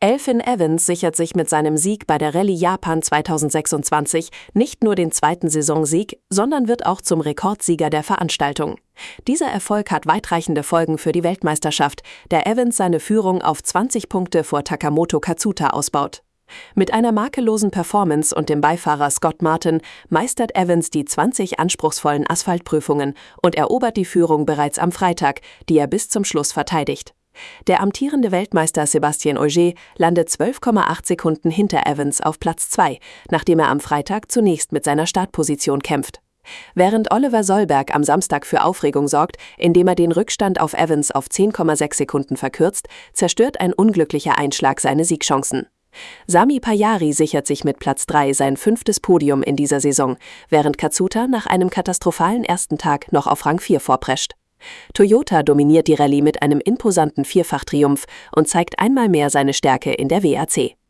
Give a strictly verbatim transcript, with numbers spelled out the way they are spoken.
Elfyn Evans sichert sich mit seinem Sieg bei der Rallye Japan zweitausendsechsundzwanzig nicht nur den zweiten Saisonsieg, sondern wird auch zum Rekordsieger der Veranstaltung. Dieser Erfolg hat weitreichende Folgen für die Weltmeisterschaft, der Evans seine Führung auf zwanzig Punkte vor Takamoto Katsuta ausbaut. Mit einer makellosen Performance und dem Beifahrer Scott Martin meistert Evans die zwanzig anspruchsvollen Asphaltprüfungen und erobert die Führung bereits am Freitag, die er bis zum Schluss verteidigt. Der amtierende Weltmeister Sébastien Ogier landet zwölf Komma acht Sekunden hinter Evans auf Platz zwei, nachdem er am Freitag zunächst mit seiner Startposition kämpft. Während Oliver Solberg am Samstag für Aufregung sorgt, indem er den Rückstand auf Evans auf zehn Komma sechs Sekunden verkürzt, zerstört ein unglücklicher Einschlag seine Siegchancen. Sami Pajari sichert sich mit Platz drei sein fünftes Podium in dieser Saison, während Katsuta nach einem katastrophalen ersten Tag noch auf Rang vier vorprescht. Toyota dominiert die Rallye mit einem imposanten Vierfach-Triumph und zeigt einmal mehr seine Stärke in der W R C.